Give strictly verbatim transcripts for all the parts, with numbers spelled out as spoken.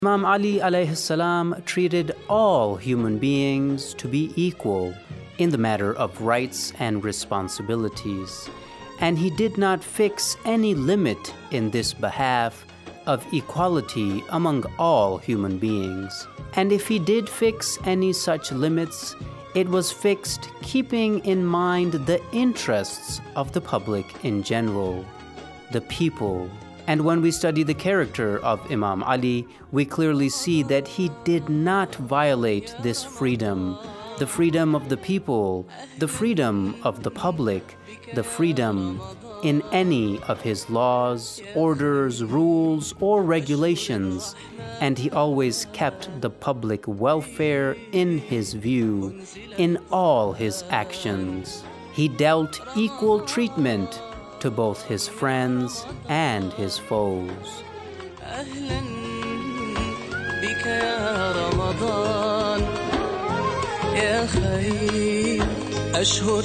Imam Ali alayhi salam treated all human beings to be equal in the matter of rights and responsibilities, and he did not fix any limit in this behalf of equality among all human beings. And if he did fix any such limits, it was fixed keeping in mind the interests of the public in general, the people. And when we study the character of Imam Ali, we clearly see that he did not violate this freedom, the freedom of the people, the freedom of the public, the freedom in any of his laws, orders, rules, or regulations, and he always kept the public welfare in his view in all his actions. He dealt equal treatment to both his friends and his foes. أهلاً بك يا رمضان يا خير أشهر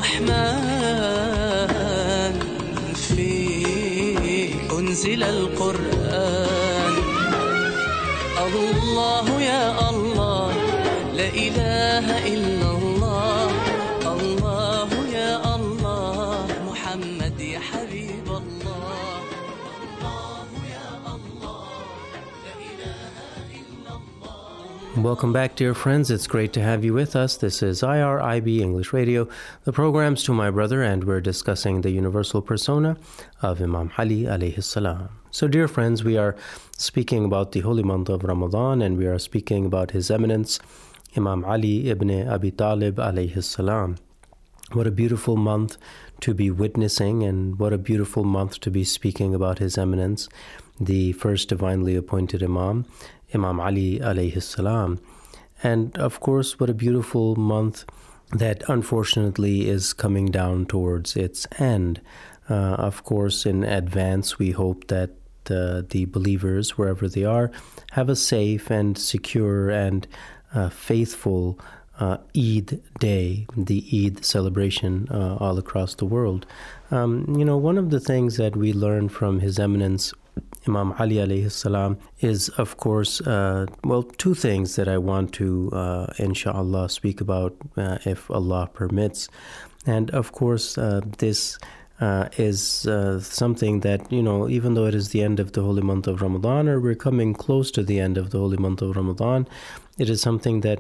الرحمن فيك أنزل القرآن الله يا الله لا إله إلا الله الله يا الله محمد يا حبيب الله الله يا الله لا إله إلا الله. Welcome back, dear friends. It's great to have you with us. This is I R I B English Radio, the program's To My Brother, and we're discussing the universal persona of Imam Ali alayhi salam. So, dear friends, we are speaking about the holy month of Ramadan, and we are speaking about His Eminence, Imam Ali ibn Abi Talib alayhi salam. What a beautiful month to be witnessing, and what a beautiful month to be speaking about His Eminence, the first divinely appointed Imam, Imam Ali alayhi salam. And of course, what a beautiful month that unfortunately is coming down towards its end. Uh, of course, in advance, we hope that uh, the believers, wherever they are, have a safe and secure and uh, faithful uh, Eid day, the Eid celebration uh, all across the world. Um, you know, one of the things that we learn from His Eminence, Imam Ali alayhi salam, is, of course, uh, well, two things that I want to, uh, inshallah, speak about uh, if Allah permits. And, of course, uh, this uh, is uh, something that, you know, even though it is the end of the holy month of Ramadan, or we're coming close to the end of the holy month of Ramadan, it is something that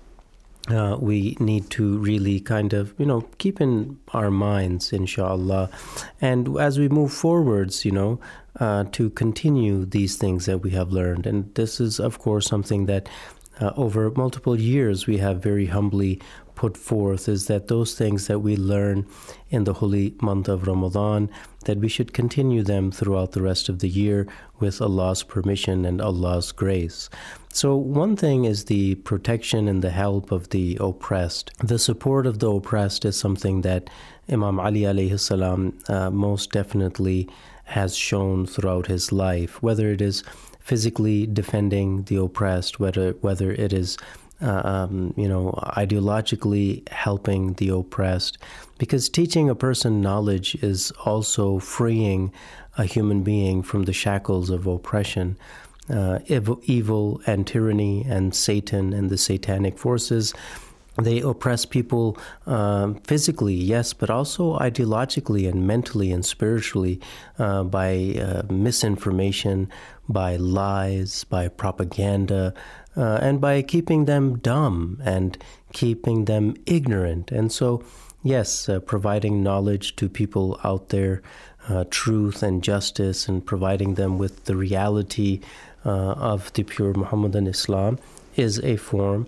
Uh, we need to really kind of, you know, keep in our minds, inshallah. And as we move forwards, you know, uh, to continue these things that we have learned. And this is, of course, something that uh, over multiple years we have very humbly put forth, is that those things that we learn in the holy month of Ramadan, that we should continue them throughout the rest of the year with Allah's permission and Allah's grace. So one thing is the protection and the help of the oppressed. The support of the oppressed is something that Imam Ali alayhi salam uh, most definitely has shown throughout his life, whether it is physically defending the oppressed, whether whether it is Uh, um, you know, ideologically helping the oppressed, because teaching a person knowledge is also freeing a human being from the shackles of oppression. Uh, evil, evil and tyranny and Satan and the satanic forces, they oppress people uh, physically, yes, but also ideologically and mentally and spiritually uh, by uh, misinformation, by lies, by propaganda, uh, and by keeping them dumb and keeping them ignorant. And so, yes, uh, providing knowledge to people out there, uh, truth and justice, and providing them with the reality uh, of the pure Muhammadan Islam is a form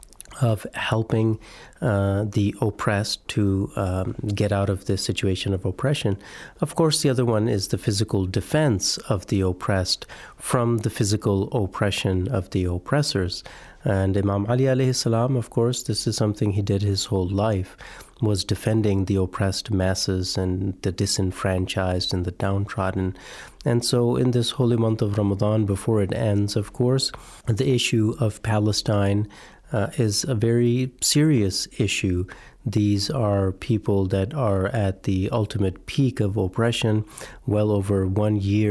of helping uh, the oppressed to um, get out of this situation of oppression. Of course, the other one is the physical defense of the oppressed from the physical oppression of the oppressors. And Imam Ali alayhi salam, of course, this is something he did his whole life, was defending the oppressed masses and the disenfranchised and the downtrodden. And so in this holy month of Ramadan, before it ends, of course, the issue of Palestine uh, is a very serious issue. These are people that are at the ultimate peak of oppression, well over one year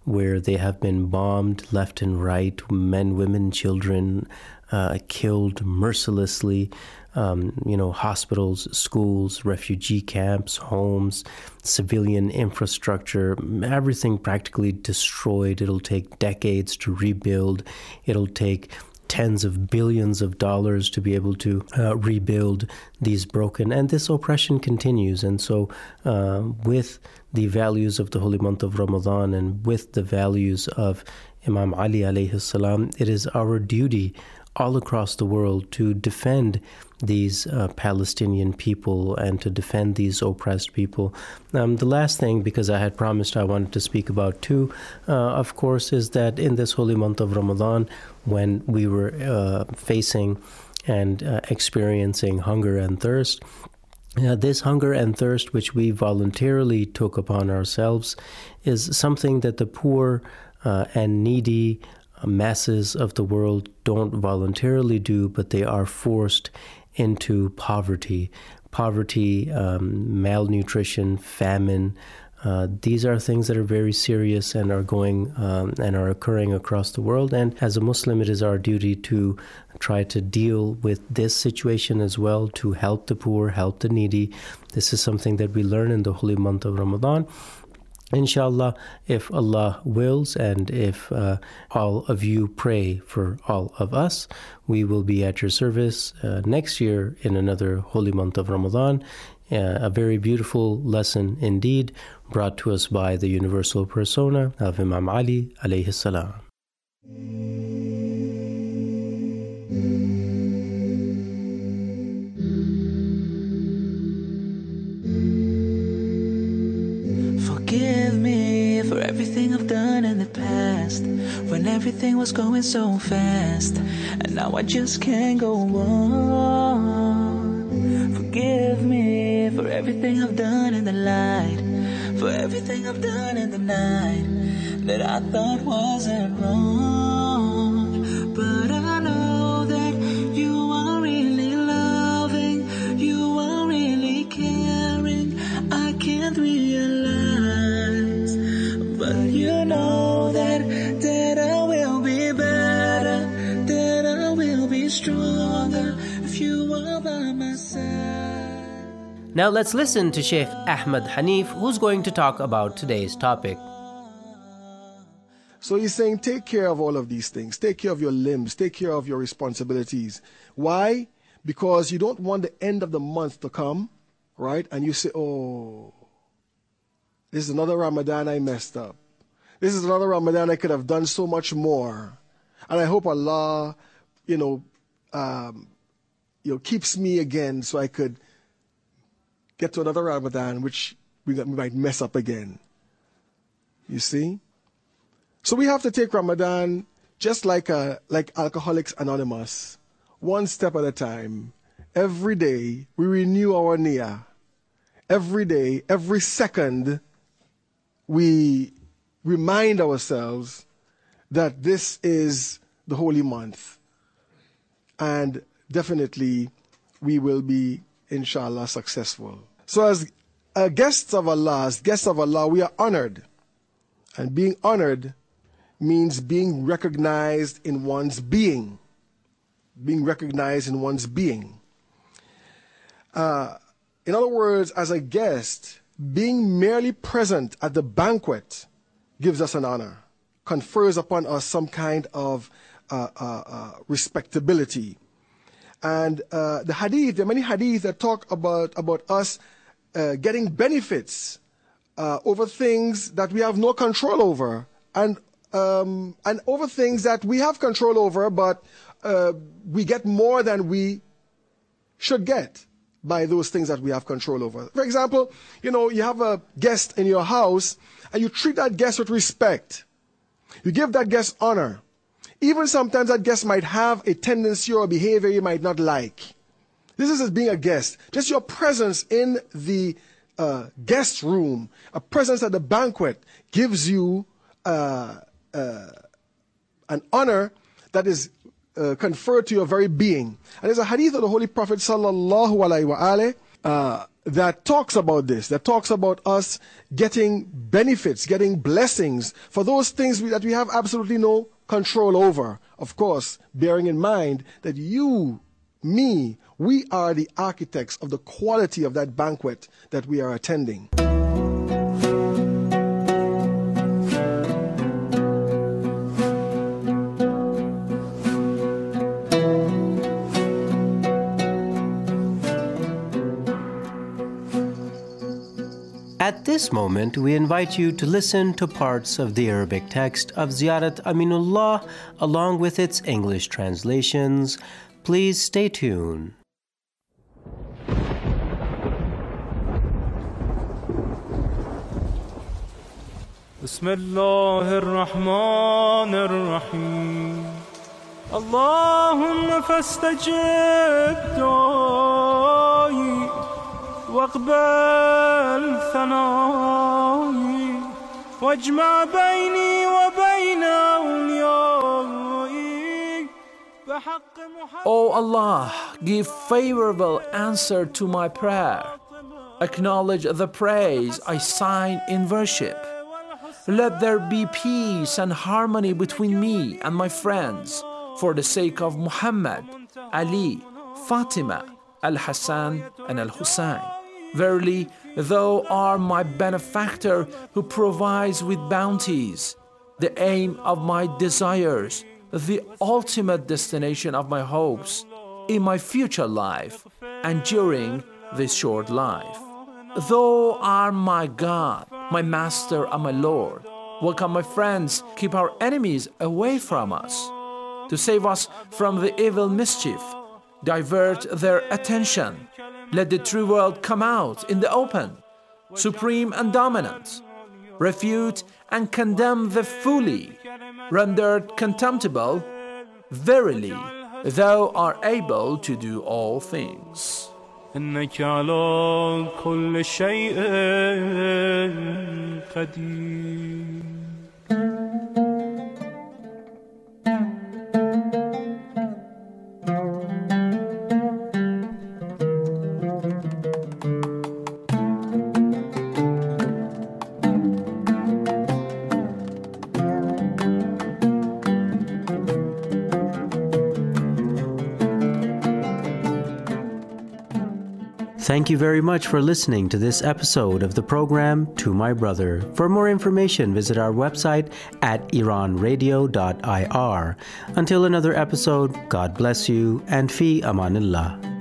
where they have been bombed left and right, men, women, children uh, killed mercilessly. Um, you know, hospitals, schools, refugee camps, homes, civilian infrastructure, everything practically destroyed. It'll take decades to rebuild. It'll take tens of billions of dollars to be able to uh, rebuild these broken. And this oppression continues. And so uh, with the values of the holy month of Ramadan and with the values of Imam Ali alayhi salam, it is our duty all across the world to defend these uh, Palestinian people and to defend these oppressed people. Um, the last thing, because I had promised I wanted to speak about too, uh, of course, is that in this holy month of Ramadan, when we were uh, facing and uh, experiencing hunger and thirst, uh, this hunger and thirst which we voluntarily took upon ourselves is something that the poor uh, and needy masses of the world don't voluntarily do, but they are forced into poverty. Poverty, um, malnutrition, famine. Uh, these are things that are very serious and are going um, and are occurring across the world. And as a Muslim, it is our duty to try to deal with this situation as well, to help the poor, help the needy. This is something that we learn in the holy month of Ramadan. Inshallah, if Allah wills and if uh, all of you pray for all of us, we will be at your service uh, next year in another holy month of Ramadan. Uh, a very beautiful lesson indeed, brought to us by the universal persona of Imam Ali alayhi salam. Forgive me for everything I've done in the past, when everything was going so fast, and now I just can't go on. Forgive me for everything I've done in the light, for everything I've done in the night, that I thought wasn't wrong. But I know that you are really loving, you are really caring, I can't realize. But you know that, that I will be better, that I will be stronger if you are by my side. Now let's listen to Sheikh Ahmed Hanif, who's going to talk about today's topic. So he's saying, take care of all of these things. Take care of your limbs. Take care of your responsibilities. Why? Because you don't want the end of the month to come, right? And you say, oh, this is another Ramadan I messed up. This is another Ramadan I could have done so much more. And I hope Allah, you know, um, you know, keeps me again so I could get to another Ramadan, which we, we might mess up again. You see? So we have to take Ramadan just like a, like Alcoholics Anonymous, one step at a time. Every day we renew our niyyah. Every day, every second, we remind ourselves that this is the holy month. And definitely we will be, inshallah, successful. So as uh, guests of Allah, as guests of Allah, we are honored. And being honored means being recognized in one's being. Being recognized in one's being. Uh, in other words, as a guest, being merely present at the banquet gives us an honor, confers upon us some kind of uh, uh, uh, respectability. And uh, the hadith, there are many hadiths that talk about, about us uh, getting benefits uh, over things that we have no control over, and, um, and over things that we have control over, but uh, we get more than we should get by those things that we have control over. For example, you know, you have a guest in your house and you treat that guest with respect. You give that guest honor. Even sometimes that guest might have a tendency or a behavior you might not like. This is as being a guest. Just your presence in the uh, guest room, a presence at the banquet, gives you uh, uh, an honor that is Uh, conferred to your very being. And there's a hadith of the Holy Prophet sallallahu alaihi wa alaihi, uh, that talks about this, that talks about us getting benefits, getting blessings for those things we, that we have absolutely no control over. Of course, bearing in mind that you, me, we are the architects of the quality of that banquet that we are attending. At this moment, we invite you to listen to parts of the Arabic text of Ziyarat Aminullah along with its English translations. Please stay tuned. بسم الله الرحمن الرحيم اللهم فاستجب دعائي واقبل ثنائي واجمع بيني وبين أوليائي بحق محمد. O Allah, give favorable answer to my prayer. Acknowledge the praise I sign in worship. Let there be peace and harmony between me and my friends for the sake of Muhammad, Ali, Fatima, Al-Hassan and Al-Hussein. Verily, thou art my benefactor who provides with bounties, the aim of my desires, the ultimate destination of my hopes in my future life and during this short life. Thou art my God, my Master and my Lord. Welcome, my friends, keep our enemies away from us. To save us from the evil mischief, divert their attention. Let the true world come out in the open, supreme and dominant. Refute and condemn the fully, rendered contemptible. Verily, thou art able to do all things. إنك على كل شيء قدير. Thank you very much for listening to this episode of the program To My Brother. For more information, visit our website at iran radio dot I R. Until another episode, God bless you and fi amanillah.